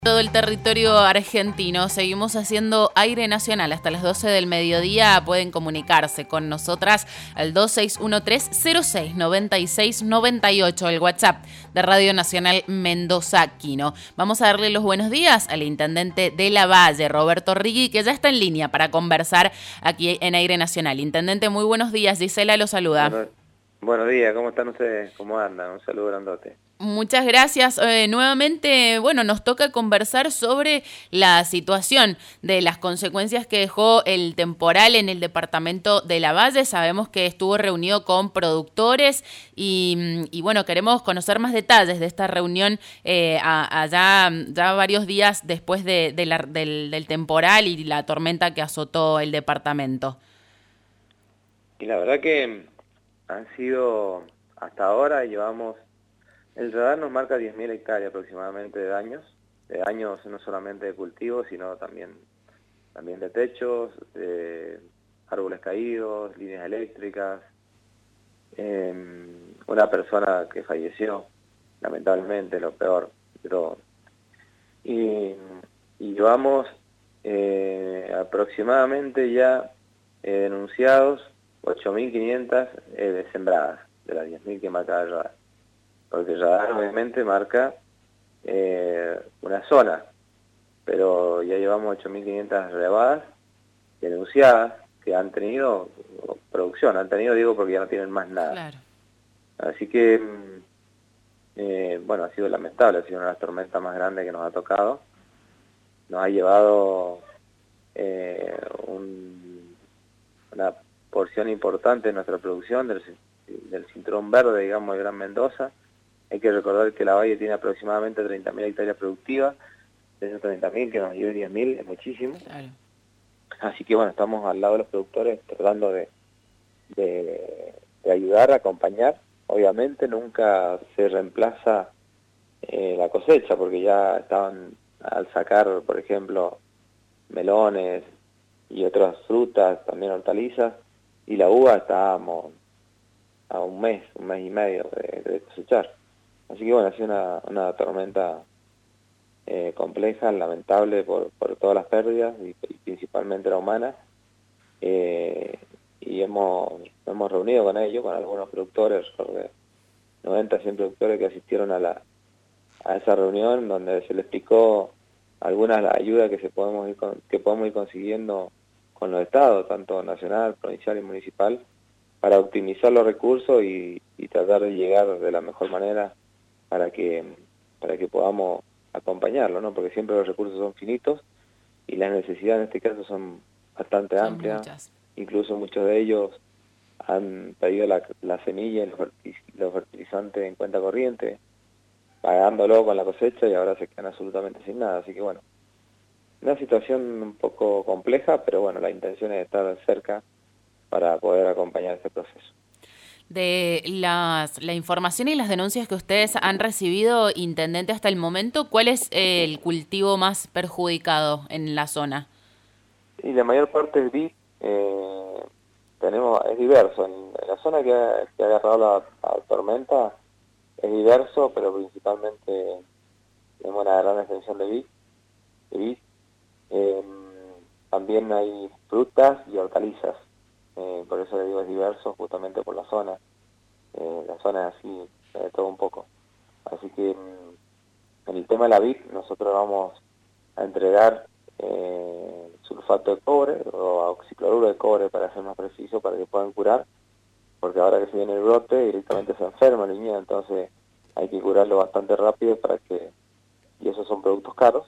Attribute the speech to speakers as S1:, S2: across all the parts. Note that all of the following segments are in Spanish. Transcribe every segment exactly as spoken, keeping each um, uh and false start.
S1: Todo el territorio argentino, seguimos haciendo aire nacional hasta las doce del mediodía. Pueden comunicarse con nosotras al dos seis uno tres, cero seis, nueve seis nueve ocho, el WhatsApp de Radio Nacional Mendoza Quino. Vamos a darle los buenos días al intendente de La Valle, Roberto Rigui, que ya está en línea para conversar aquí en Aire Nacional. Intendente, muy buenos días. Gisela lo saluda.
S2: Bueno, buenos días, ¿cómo están ustedes? ¿Cómo andan? Un saludo grandote.
S1: Muchas gracias. Eh, nuevamente, bueno, nos toca conversar sobre la situación de las consecuencias que dejó el temporal en el departamento de La Valle. Sabemos que estuvo reunido con productores y, y bueno, queremos conocer más detalles de esta reunión eh, allá ya varios días después de, de la, del, del temporal y la tormenta que azotó el departamento.
S2: Y la verdad que han sido, hasta ahora llevamos... El radar nos marca diez mil hectáreas aproximadamente de daños, de daños no solamente de cultivos, sino también, también de techos, de árboles caídos, líneas eléctricas, eh, una persona que falleció, lamentablemente, lo peor. Pero, y, y llevamos eh, aproximadamente ya eh, denunciados ocho mil quinientas eh, sembradas, de las diez mil que marca el radar. Porque el radar obviamente marca eh, una zona, pero ya llevamos ocho mil quinientas rebadas denunciadas que han tenido producción, han tenido, digo, porque ya no tienen más nada.
S1: Claro.
S2: Así que, eh, bueno, ha sido lamentable, ha sido una de las tormentas más grandes que nos ha tocado. Nos ha llevado eh, un, una porción importante de nuestra producción, del, del cinturón verde, digamos, de Gran Mendoza. Hay que recordar que La Valle tiene aproximadamente treinta mil hectáreas productivas, de esos treinta mil que nos lleve diez mil, es muchísimo.
S1: Claro.
S2: Así que bueno, estamos al lado de los productores tratando de, de, de ayudar, acompañar. Obviamente nunca se reemplaza eh, la cosecha, porque ya estaban al sacar, por ejemplo, melones y otras frutas, también hortalizas, y la uva estábamos a un mes, un mes y medio de, de cosechar. Así que bueno, ha sido una, una tormenta eh, compleja, lamentable por, por todas las pérdidas y, y principalmente la humana. Eh, y hemos, hemos reunido con ellos, con algunos productores, sobre noventa, cien productores que asistieron a, la, a esa reunión, donde se les explicó algunas de las ayudas que, se podemos ir con, que podemos ir consiguiendo con los estados, tanto nacional, provincial y municipal, para optimizar los recursos y, y tratar de llegar de la mejor manera para que para que podamos acompañarlo, ¿no? Porque siempre los recursos son finitos y las necesidades en este caso son bastante
S1: Son
S2: amplias.
S1: muchas.
S2: Incluso muchos de ellos han pedido la, la semilla y los, fertiliz los fertilizantes en cuenta corriente, pagándolo con la cosecha, y ahora se quedan absolutamente sin nada. Así que bueno, una situación un poco compleja, pero bueno, la intención es estar cerca para poder acompañar este proceso.
S1: De las, la información y las denuncias que ustedes han recibido, intendente, hasta el momento, ¿cuál es eh, el cultivo más perjudicado en la zona?
S2: Y la mayor parte es vid, eh, tenemos, es diverso. En, en la zona que ha, que ha agarrado la, la tormenta es diverso, pero principalmente tenemos una gran extensión de vid. De vid. Eh, también hay frutas y hortalizas. Eh, por eso le digo es diverso, justamente por la zona. Eh, la zona es así, de todo un poco. Así que en el tema de la vid, nosotros vamos a entregar eh, sulfato de cobre o oxicloruro de cobre, para ser más preciso, para que puedan curar, porque ahora que se viene el brote directamente se enferma el viñedo, entonces hay que curarlo bastante rápido para que, y esos son productos caros.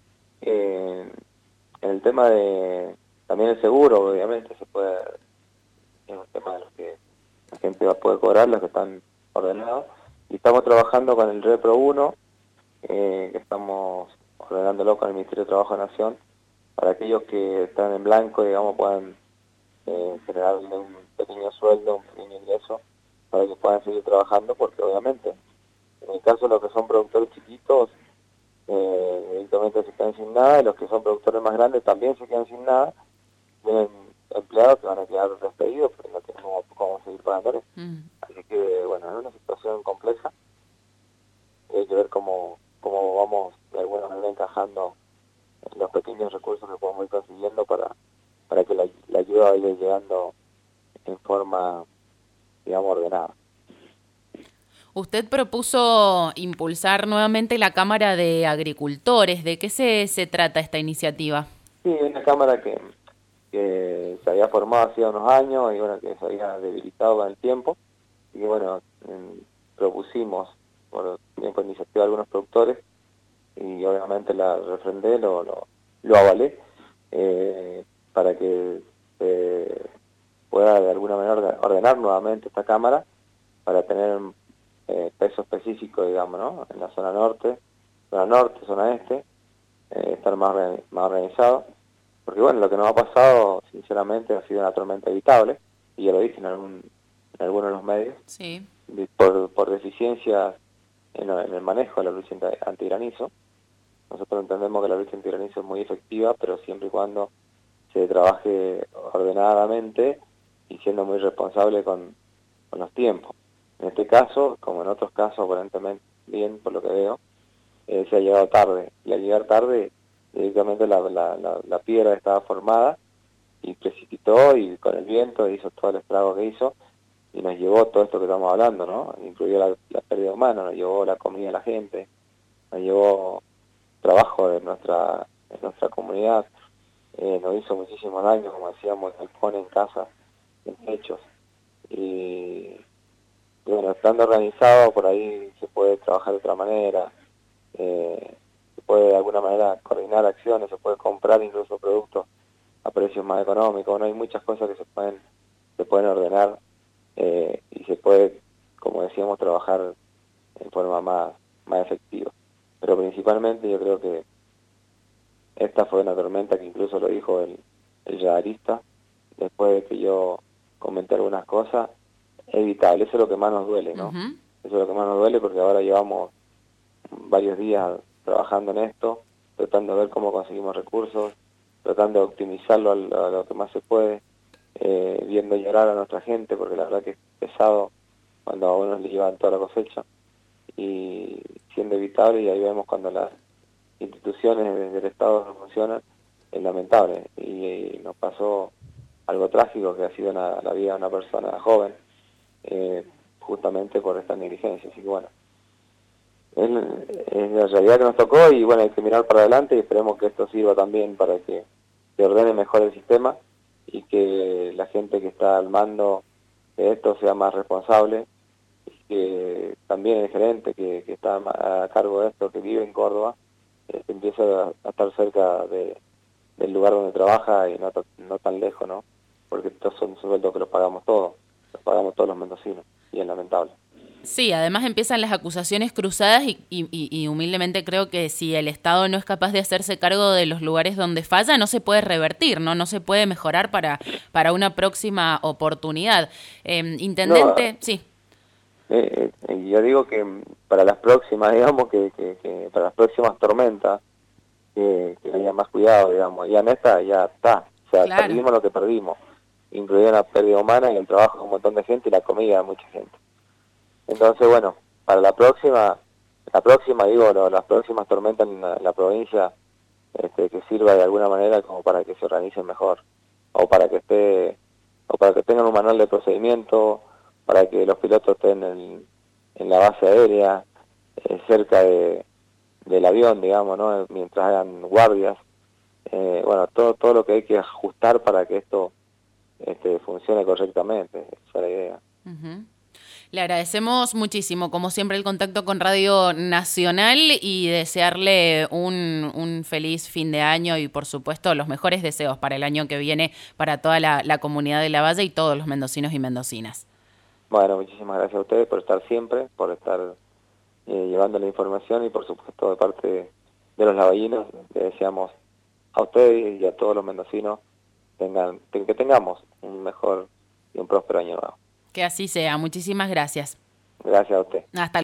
S2: Eh, en el tema de también el seguro, obviamente se puede, es un tema de los que la gente va a poder cobrar, los que están ordenados, y estamos trabajando con el Repro uno, eh, que estamos ordenándolo con el Ministerio de Trabajo de Nación, para aquellos que están en blanco, digamos, puedan eh, generar un pequeño sueldo, un pequeño ingreso, para que puedan seguir trabajando, porque obviamente, en el caso de los que son productores chiquitos, eh, directamente se quedan sin nada, y los que son productores más grandes también se quedan sin nada. Tienen empleados que van a quedar despedidos porque no tenemos cómo seguir pagándoles. Mm. Así que, bueno, es una situación compleja. Hay que ver cómo, cómo vamos de alguna manera encajando los pequeños recursos que podemos ir consiguiendo para, para que la, la ayuda vaya llegando en forma, digamos, ordenada.
S1: Usted propuso impulsar nuevamente la Cámara de Agricultores. ¿De qué se, se trata esta iniciativa?
S2: Sí, es una cámara que, que se había formado hacía unos años y bueno, que se había debilitado con el tiempo. Y bueno, eh, propusimos, por, bien por iniciativa de algunos productores, y obviamente la refrendé, lo, lo, lo avalé, eh, para que se pueda de alguna manera ordenar nuevamente esta cámara para tener eh, peso específico, digamos, ¿no? En la zona norte, zona norte, zona este, eh, estar más, más organizado, porque bueno, lo que nos ha pasado, sinceramente, ha sido una tormenta evitable, y ya lo dije en, algún, en algunos de los medios,
S1: sí.
S2: de, por, por deficiencias en, en el manejo de la lucha antigranizo. Nosotros entendemos que la lucha antigranizo es muy efectiva, pero siempre y cuando se trabaje ordenadamente y siendo muy responsable con, con los tiempos. En este caso, como en otros casos, aparentemente bien, por lo que veo, eh, se ha llegado tarde. Y al llegar tarde, directamente la, la, la, la piedra estaba formada y precipitó, y con el viento hizo todo el estrago que hizo, y nos llevó todo esto que estamos hablando, ¿no? Incluyó la, la pérdida humana, nos llevó la comida de la gente, nos llevó trabajo de nuestra, de nuestra comunidad, eh, nos hizo muchísimos daños, como decíamos, galpones en casa, en techos. Y bueno, estando organizado, por ahí se puede trabajar de otra manera, eh, se puede de alguna manera coordinar acciones, se puede comprar incluso productos a precios más económicos. Bueno, hay muchas cosas que se pueden, se pueden ordenar, eh, y se puede, como decíamos, trabajar en forma más, más efectiva. Pero principalmente yo creo que esta fue una tormenta que incluso lo dijo el, el radarista, después de que yo comenté algunas cosas, evitable. Eso es lo que más nos duele, ¿no?
S1: Uh-huh.
S2: Eso es lo que más nos duele, porque ahora llevamos varios días trabajando en esto, tratando de ver cómo conseguimos recursos, tratando de optimizarlo a lo, a lo que más se puede, eh, viendo llorar a nuestra gente, porque la verdad que es pesado cuando a uno le llevan toda la cosecha, y siendo evitable, y ahí vemos cuando las instituciones del Estado no funcionan, es lamentable. Y, y nos pasó algo trágico, que ha sido una, la vida de una persona joven, eh, justamente por esta negligencia. Así que bueno, es, es la realidad que nos tocó, y bueno, hay que mirar para adelante, y esperemos que esto sirva también para que se ordene mejor el sistema, y que la gente que está al mando de esto sea más responsable, y que también el gerente que, que está a cargo de esto, que vive en Córdoba, eh, empiece a, a estar cerca de, del lugar donde trabaja, y no, no tan lejos, ¿no? Porque estos son sueldos que los pagamos todos, los pagamos todos los mendocinos, y es lamentable.
S1: Sí, además empiezan las acusaciones cruzadas y, y, y humildemente creo que si el Estado no es capaz de hacerse cargo de los lugares donde falla, no se puede revertir, no, no se puede mejorar para, para una próxima oportunidad. Eh, intendente, no, sí.
S2: Eh, eh, yo digo que para las próximas, digamos, que, que, que para las próximas tormentas, que, que haya más cuidado, digamos. Ya en esta ya está, o sea, claro, perdimos lo que perdimos, incluida la pérdida humana y el trabajo de un montón de gente y la comida de mucha gente. Entonces, bueno, para la próxima, la próxima, digo, no, las próximas tormentas en la, la provincia, este, que sirva de alguna manera como para que se organicen mejor, o para que esté, o para que tengan un manual de procedimiento, para que los pilotos estén en, en la base aérea, eh, cerca de, del avión, digamos, ¿no? Mientras hagan guardias. Eh, bueno, todo todo lo que hay que ajustar para que esto este, funcione correctamente, esa es la idea.
S1: Uh-huh. Le agradecemos muchísimo, como siempre, el contacto con Radio Nacional, y desearle un, un feliz fin de año y, por supuesto, los mejores deseos para el año que viene para toda la, la comunidad de La Valle y todos los mendocinos y mendocinas.
S2: Bueno, muchísimas gracias a ustedes por estar siempre, por estar eh, llevando la información, y, por supuesto, de parte de los lavallinos, le deseamos a ustedes y a todos los mendocinos tengan, que tengamos un mejor y un próspero año nuevo.
S1: Que así sea. Muchísimas gracias.
S2: Gracias a usted.
S1: Hasta